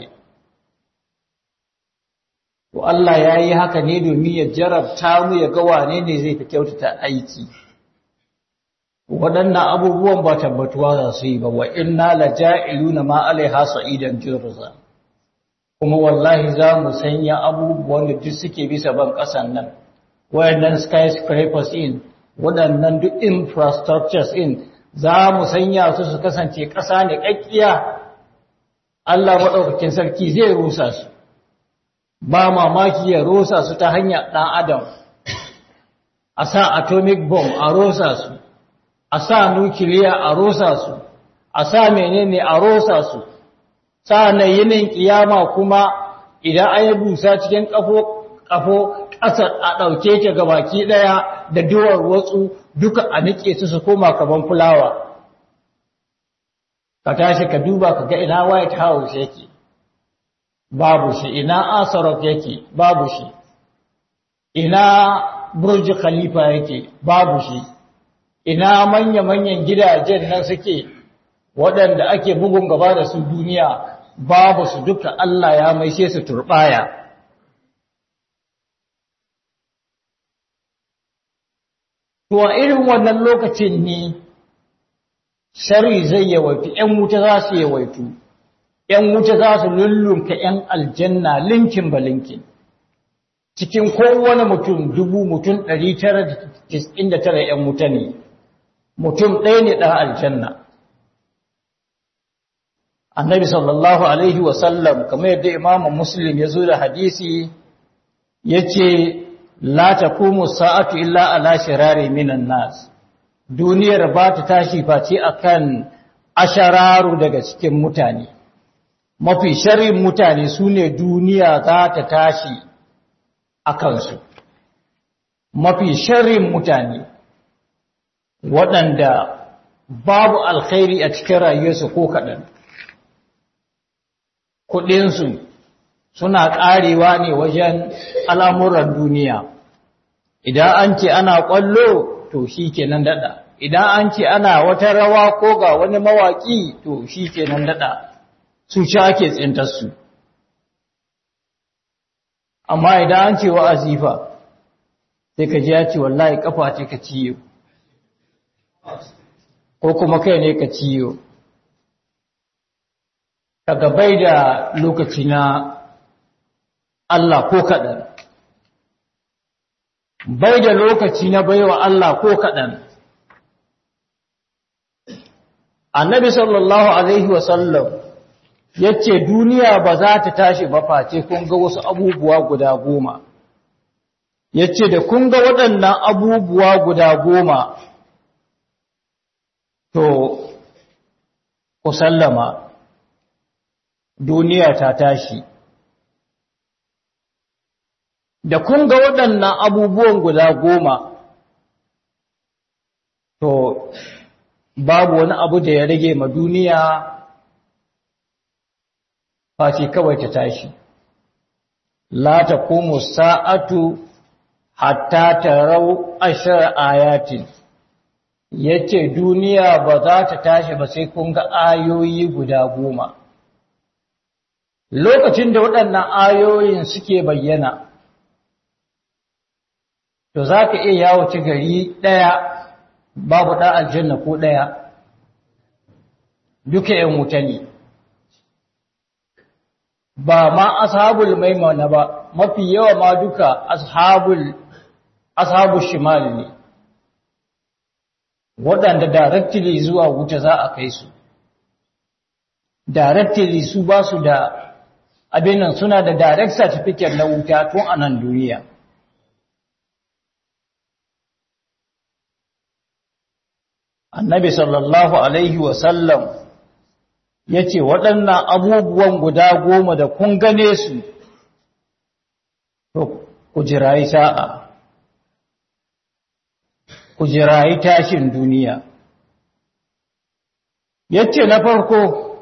to Allah ya yi haka ne domin ya jarabta mu ya ga wane ne zai fi kyautata aiki waɗannan abubuwan ba tabbatuwa za su yi ba wa inna la ja'iluna ma alaiha sa'idan jurza kuma wallahi za mu sanya abubuwan da duk suke bisa ban ƙasan nan waɗannan skyscrapers in waɗannan duk infrastructures in za mu sanya su kasance ƙasa ne ƙaƙƙiya Allah maɗaukakin sarki zai rusa su ba mamaki ya rusa su ta hanyar ɗan adam a sa atomic bomb a rusa su a sa nukiliya a rusa su a sa menene a rosa su sa'annan yinin kiyama kuma idan an yi busa cikin kafo ƙasar a ɗauke ta gabaki ɗaya da duwar watsu duka a nike su koma kaman fulawa ka tashi ka duba ka ga ina White House yake babu shi, ina Asarok yake babu shi, ina Burj Khalifa yake babu shi, ina manya-manyan gidajen nan suke waɗanda ake bugun gaba da su duniya babu su duka Allah ya maishe su turbaya. To a irin wannan lokacin ne shari zai yawaitu, ‘yan wuta za su yawaitu, ‘yan wuta za su lullunka ‘yan aljanna linkin ba linkin. Cikin kowane mutum 999 ‘yan wuta ne, mutum ɗaya ne ɗan aljanna. Annabi sallallahu Alaihi wasallam, kamar yadda imamun Muslim ya zo da hadisi, ya ce, La ta kumu sa'atu illa ala shirari minan nas, duniyar ba ta tashi face akan ashararu daga cikin mutane. Mafi sharrin mutane su ne duniya za ta tashi a kansu. Mafi sharrin mutane waɗanda babu alkhairi a cikin rayuwarsu ko kaɗan. Kuɗinsu suna ƙarewa ne wajen al'amuran duniya. Idan an ce ana ƙwallo, to shi kenan daɗa. Idan an ce ana wata rawa ko ga wani mawaƙi, to shi kenan daɗa. Su ci ake tsintarsu. Amma idan an ce wa'azi fa, sai ka ji ya ce wallahi ƙafa ce ka ciyo, ko kuma kai ne ka ciyo. Daga bai da lokaci na Allah ko kaɗan, bai da lokaci na baiwa Allah ko kaɗan. Annabi sallallahu Alaihi wasallam ya ce duniya ba za ta tashi ba face kun ga wasu abubuwa guda 10. Ya ce da kun ga waɗannan abubuwa guda 10, to ku sallama duniya ta tashi. Da kun ga waɗannan abubuwan guda 10, to babu wani abu da ya rage ma duniya face kawai ta tashi. La taqumu sa'atu hatta tarau 10 ayatin. Yace duniya ba za ta tashi ba sai kun ga ayoyi guda 10. Lokacin da waɗannan ayoyin suke bayyana, to za ka iya yawo ci gari ɗaya babu ɗan aljanna ko ɗaya, duka ‘yan wuta ne. Ba ma ashabul maimana ba, mafi yawa ma duka ashabul shimali ne, waɗanda directly zuwa wuta za a kai su. Directly su ba su da abin nan, suna da direct certificate na wuta tun a nan duniya. Annabi sallallahu Alaihi wasallam ya ce waɗannan abubuwan guda 10 da kun gane su, to ku jirayi sa'a, ku jirayi tashin duniya. Ya ce na farko,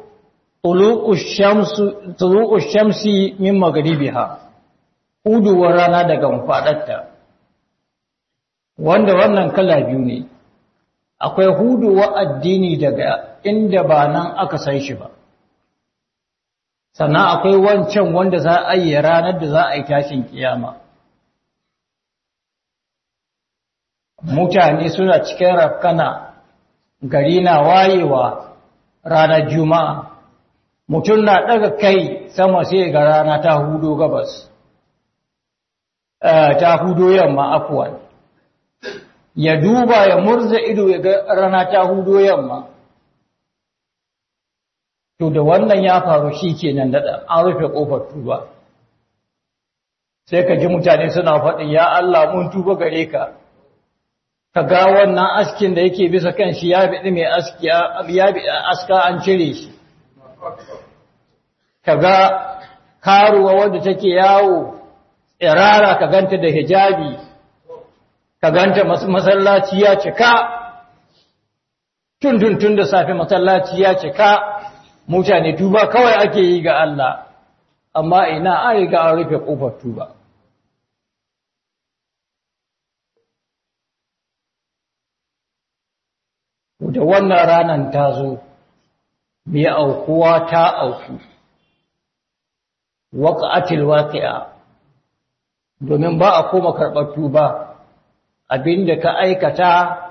tulu'u shamsi min magribiha, huduwar rana daga mafaɗarta, wanda wannan kala biyu ne. Akwai huduwa addini daga inda ba nan aka san shi ba, sannan akwai wancan wanda za a yi ranar da za a yi tashin kiyama. Mutane suna cikin rafkana, gari na wayewa ranar juma'a, mutum na ɗaga kai sama sai ga rana ta hudo gabas, ta hudo yamma afuwan. Ya duba ya murza ido ya ga rana ta hudo yamma. To da wannan ya faru shi kenan daɗa an rufe ƙofar tuba. Sai ka ji mutane suna faɗin ya Allah mun tuba gare ka. kaga wannan askin da yake bisa kan shi ya bi mai aski ya bi aska an cire shi kaga karuwa wadda take yawo tsirara ka ganta da hijabi ka ganta masallaci ya cika tun da safe masallaci ya cika mutane tuba kawai ake yi ga Allah amma ina an riga an rufe kofar tuba da wannan ranan ta zo mai aukuwa ta auku waqa'atil waqi'a domin ba a koma karɓar tuba abinda ka aikata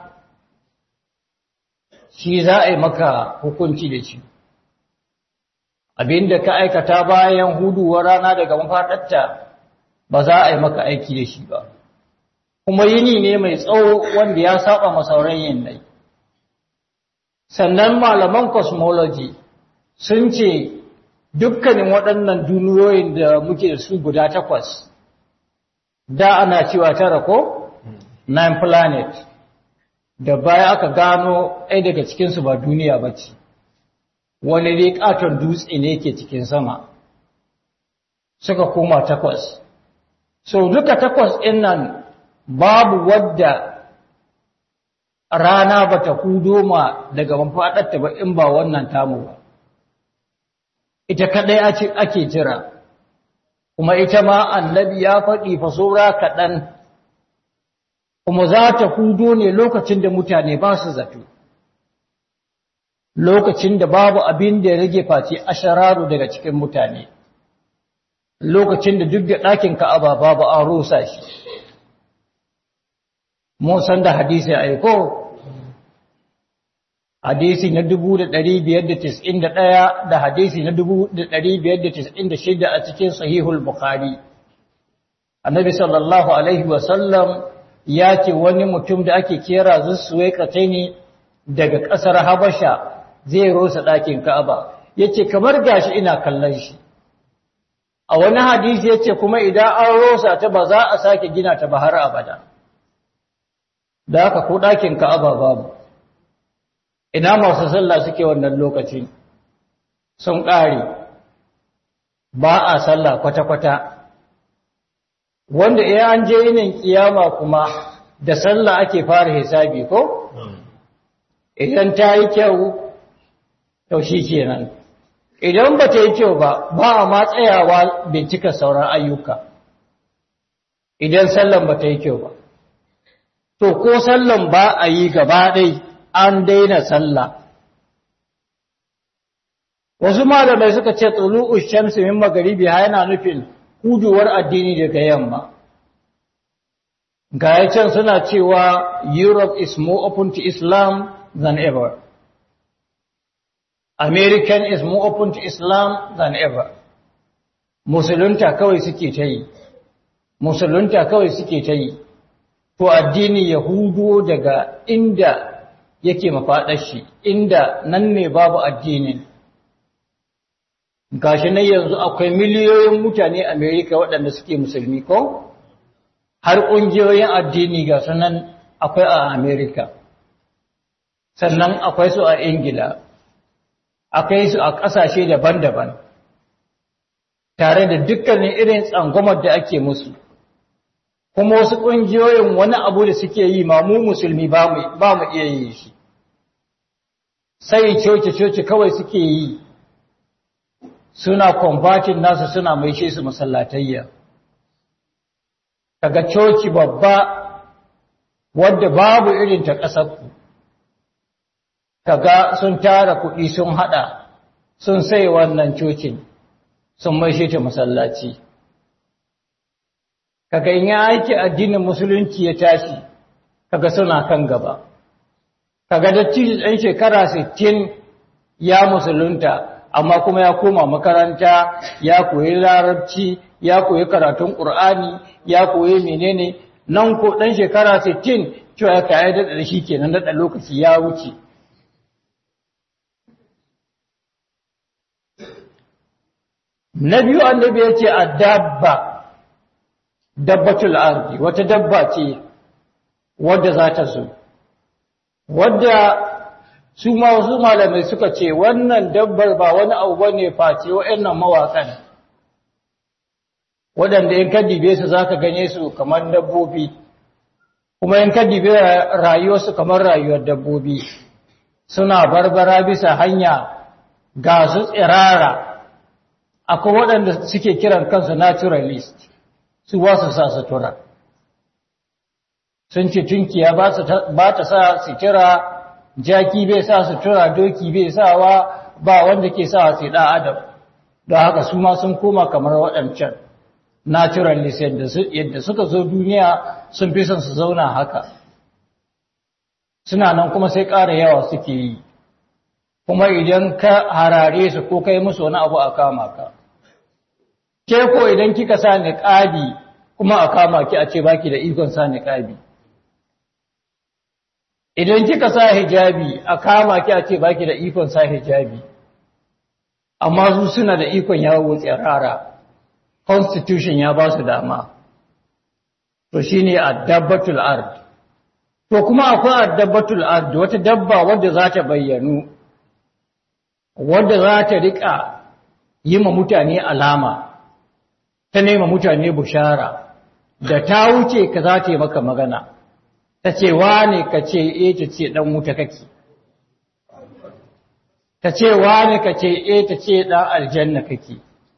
shi za a yi maka hukunci da shi abinda ka aikata bayan huduwar rana daga mafaɗarta ba za a yi maka aiki da shi ba kuma yini ne mai tsawo wanda ya saba masauran yanayi sannan malaman cosmology sun ce dukkanin waɗannan duniyoyin da muke da su guda 8 da ana cewa 9 ko 9 planet da baya aka gano ɗaya daga cikinsu ba duniya ba ce wani dai ƙaton dutse ne ke cikin sama suka koma 8 so duka 8 ɗin nan babu wadda rana ba ta hudo ma daga mafaɗarta ba in ba wannan tamu ba ita kaɗai ake jira kuma ita ma annabi ya faɗi fasora kaɗan kuma za ta hudo ne lokacin da mutane ba su zato lokacin da babu abin da ya rage face ashararu daga cikin mutane lokacin da duk da ɗakin ka'aba babu an rusa shi mun san da hadisi aiko hadisi na 1591 da hadisi na 1596 a cikin sahihul bukhari annabi sallallahu alaihi wasallam ya ce wani mutum da ake kera Zusuwaikataini daga ƙasar Habasha zai rosa ɗakin Ka'aba yace kamar gashi ina kallon shi a wani hadisi yace kuma idan an rosa ta ba za a sake gina ta ba har abada da haka ko ɗakin Ka'aba babu ina masu sallah suke wannan lokacin sun ƙare ba a sallah kwata-kwata wanda iya an je yinin kiyama kuma da sallah ake fara hisabi ko idan ta yi kyau to shi kenan idan ba ta yi kyau ba ba a ma tsayawa bincika sauran ayyuka idan sallan ba ta yi kyau ba to ko sallan ba a yi gaba ɗai an daina sallah wasu malamai suka ce tulu'u shamsi min magaribi yana nufin huduwar addini daga yamma ga can suna cewa Europe is more open to Islam than ever American is more open to Islam than ever musulunta kawai suke ta yi musulunta kawai suke ta yi to addini yahudu daga inda yake mafaɗar shi inda nan ne babu addinin gashi nan yanzu akwai miliyoyin mutane a America waɗanda suke musulmi ko har ƙungiyoyin addini ga sunan akwai a America sannan akwai su a Ingila akwai su a ƙasashe daban-daban tare da dukkanin irin tsangwamar da ake musu kuma wasu ƙungiyoyin wani abu da suke yi ma mu musulmi ba mu iya yi shi sai coci kawai suke yi suna converting nasu suna maishe su masallatayya kaga coci babba wadda babu irin ta ƙasarku kaga sun tara kuɗi sun haɗa sun sai wannan cocin sun maishe ta masallaci kaga in ya aiki addinin musulunci ya tashi kaga suna kan gaba kaga dattijo ɗan shekara 60 ya musulunta amma kuma ya koma makaranta ya koyi larabci ya koyi karatun qur'ani ya koyi menene nan ko ɗan shekara 60 cewa ya kai da shi kenan da lokaci ya wuce na biyu annabi ya ce addabba dabbatul ardi wata dabba ce wadda za ta zo, wadda su ma wasu malamai suka ce wannan dabbar ba wani abu ba ne face waɗannan mawaƙan, waɗanda in ka dibe su za ka gane su kamar dabbobi, kuma in ka dibe rayuwarsu kamar rayuwar dabbobi, suna barbara bisa hanya ga su tsirara. Akwai waɗanda suke kiran kansu naturalist, su ba su sa sutura. Sun ce tunkiya ba ta sa sutura, jaki bai sa sutura, doki bai sawa, ba wanda ke sa sai ɗan adam. Don haka su ma sun koma kamar waɗancan naturalist yadda suka zo duniya sun fi son su zauna haka. Suna nan kuma sai ƙara yawa suke yi. Kuma idan ka harare su ko kai musu wani abu a kama ka. Ke ko idan kika sa niqabi kuma a kama ki a ce baki da ikon sa niqabi. Idan kika sa hijabi a kama ki a ce baki da ikon sa hijabi. Amma su suna da ikon yawo tsirara. Constitution ya ba su dama. To shine ad-dabbatul ard. To kuma akwai ad-dabbatul ard, wata dabba wadda za ta bayyanu, wadda za ta rika yi ma mutane alama. Ta nema mutane bushara, da ta wuce ka za ta yi maka magana, ta ce wane ka ce ta ce ɗan wuta kake, ta ce wane ka ce ta ce ɗan aljanna kake.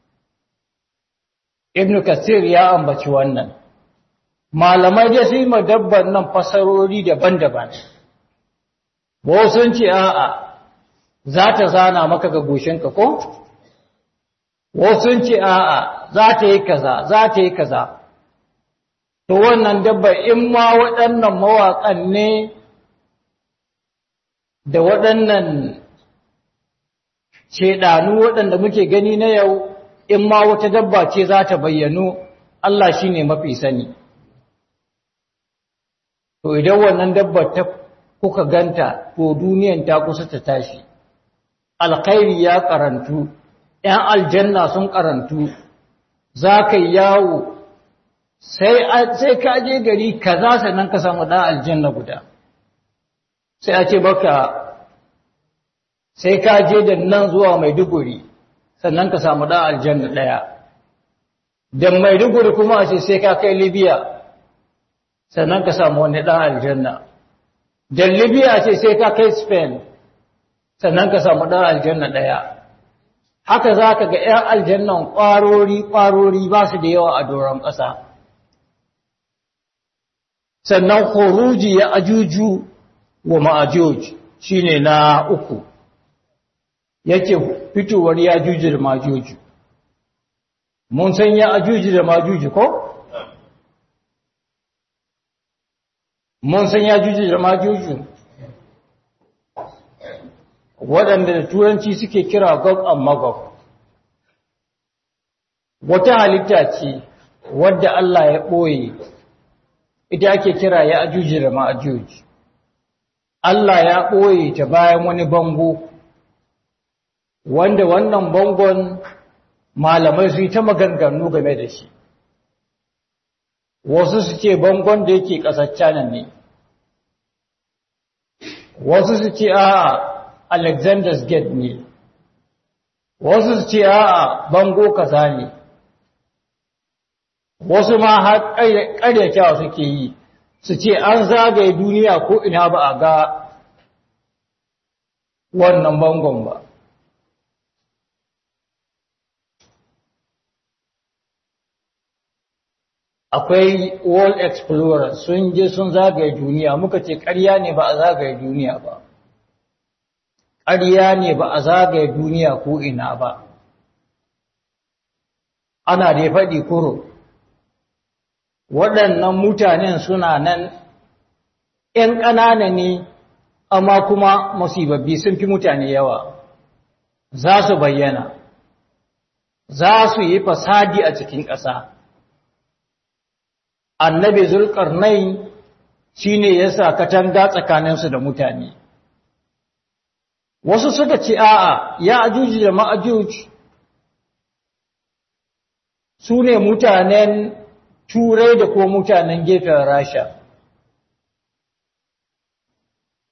Ibn Kasir ya ambaci wannan. Malamai dai su yi ma dabban nan fasarori daban-daban. Wasu sun ce a'a, za ta zana maka ga goshinka ko? Wasu ce a'a za ta yi kaza, za ta yi kaza. To wannan dabba in ma waɗannan mawaƙan ne da waɗannan shedanu waɗanda muke gani na yau, in ma wata dabba ce za ta bayyano, Allah shi ne mafi sani. To idan wannan dabba ta kuka ganta, to duniyan ta kusa ta tashi. Alkhairi ya karantu. ‘yan aljanna sun karantu, za ka yawo, sai ka je gari kaza sannan ka samu ɗan aljanna guda. Sai a ce baka, sai ka je da nan zuwa Maiduguri, sannan ka samu ɗan aljanna ɗaya. Da Maiduguri kuma a ce sai ka kai Libya, sannan ka samu wani ɗan aljanna. Da Libya a ce sai ka kai Spain, sannan ka samu ɗan aljanna ɗaya. Haka za ka ga ‘yan aljannan ƙwarori ba su da yawa a doron ƙasa. Sannan khuruji ya ajuju wa ma'ajuj shi ne na uku, yake fitowar ya ajuju da ma'ajuju. Mun san ya ajuju da ma'ajuju ko? Mun san ya ajuju da ma'ajuju. Waɗanda da turanci suke kira Gog and Magog. Wata halitta ce wadda Allah ya ɓoye, ita ake kira ya ajuji da ma'ajuji. Allah ya ɓoye ta bayan wani bango, wanda wannan bangon malamai su yi ta maganganu game da shi. Wasu su ce bangon da yake ƙasar China ne, wasu su ce a'a Alexander's Gate ne, wasu su ce a'a bango kaza ne, wasu ma har ƙaryatawa suke yi, su ce an zagaye duniya ko ina ba a ga wannan bangon ba. Akwai world explorers sun je sun zagaye duniya, muka ce ƙarya ne ba a zagaye duniya ba. Ƙarya ne ba a zagaye duniya ko ina ba. Ana da faɗi kuro. Waɗannan mutanen suna nan ‘yan ƙanana ne, amma kuma musibabbi sun fi mutane yawa. Za su bayyana, za su yi fasadi a cikin ƙasa. Annabi Zulƙarnain shi ne ya sa katanga tsakaninsu da mutane. Wasu suka ce, a'a, ya ajuji da ma'ajuji su ne mutanen Turai da ko mutanen gefen Rasha.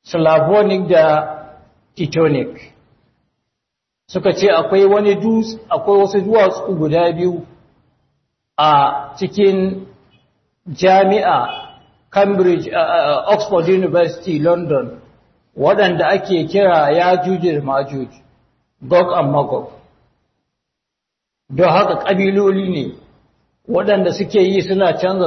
Slavonic da Teutonic. Suka ce akwai wasu duwatsu guda biyu a cikin jami'a Cambridge, Oxford University, London, waɗanda ake kira Yajuj da Majuj, Gog and Magog. Don haka ƙabiloli ne waɗanda suke yi suna canza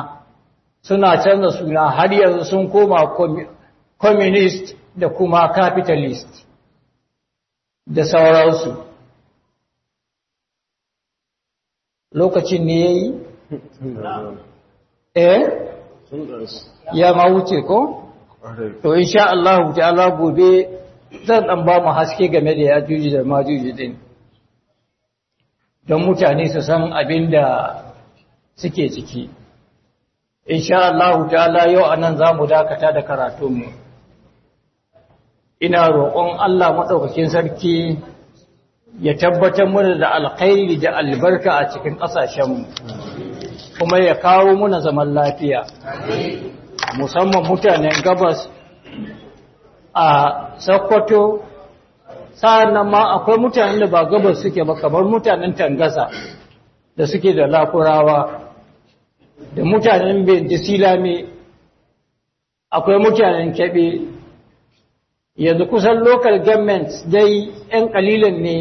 suna har yanzu sun koma communist da kuma capitalist da sauransu. Lokacin ne ya yi? Ya ma wuce ko? To insha Allah ta'ala gobe zan dan ba mu haske game da Yajuj da Majuj din, don mutane su san abin da suke ciki. Insha Allah ta'ala yau anan zamu dakata da karatunmu. Ina roƙon Allah madaukakin sarki ya tabbatar mana da alkhairi da albarka a cikin ƙasashenmu, kuma ya kawo muna zaman lafiya, musamman mutanen gabas a Sokoto. Sa'annan ma akwai mutanen da ba gabas suke ba, kamar mutanen Tangasa da suke da Lakurawa, da mutanen Bendisilame, akwai mutanen Kebe. Yanzu kusan local government dai 'yan kalilan ne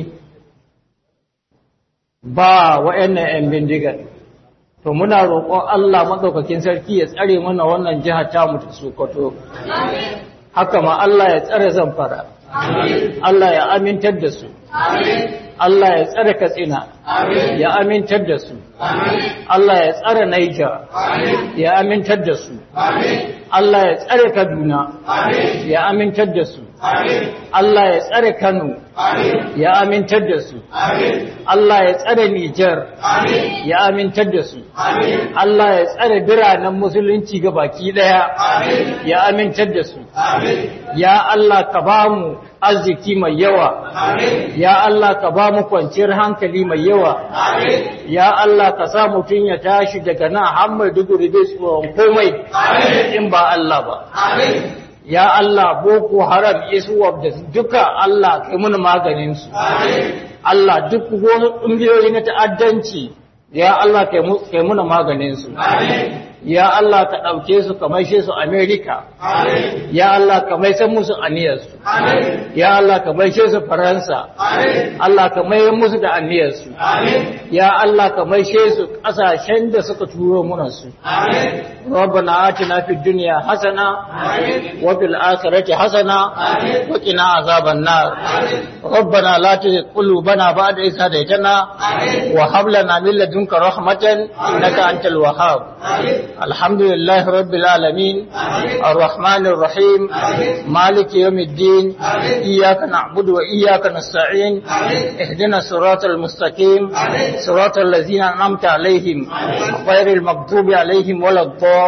ba wa'annan 'yan bindigar. To muna roƙon Allah maɗaukakin sarki ya tsare mana wannan jihar tamu ta Sokoto. Haka ma Allah ya tsare Zamfara. Allah ya amintar da su. Allah ya tsare Katsina. Ya amintar da su. Allah ya tsare Niger. Ya amintar da su. Allah ya tsare Kaduna. Ya amintar da su. Allah ya tsare Kano. Ya amintar da su. Allah ya tsare Niger. Ya amintar da su. Allah ya tsare biranen musulunci ga baki daya. Ya amintar da su. Ya Allah ka ba mu arziki mai yawa. Ya Allah ka ba mu kwanciyar hankali mai yawa. Ya Allah ka sa mutum ya tashi daga nan har duguri bai tsoron komai in ba Allah ba. Ya Allah, Boko Haram, Iswap da duka Allah kai muna maganin su. Allah duk wani ƙungiyoyi na ta'addanci, ya Allah kai muna maganin su. Ya Allah ka ɗauke su ka maishe su Amerika. Ya Allah ka maishe musu aniyarsu. Ya Allah ka maishe su Faransa. Allah ka maishe musu da aniyarsu. Ya Allah ka maishe su ƙasashen da suka turo muna su. ربنا آتنا في الدنيا حسنة وفي الآخرة حسنة وقنا عذاب النار. ربنا لا تزغ قلوبنا بعد إذ هديتنا وهب لنا من لدنك رحمة إنك أنت الوهاب. الحمد لله رب العالمين الرحمن الرحيم مالك يوم الدين إياك نعبد وإياك نستعين اهدنا الصراط المستقيم صراط الذين أنعمت عليهم غير المغضوب عليهم ولا الضالين.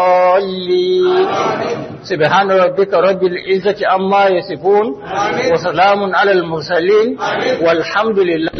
سبحان ربك رب العزة عما يصفون وسلام على المرسلين والحمد لله.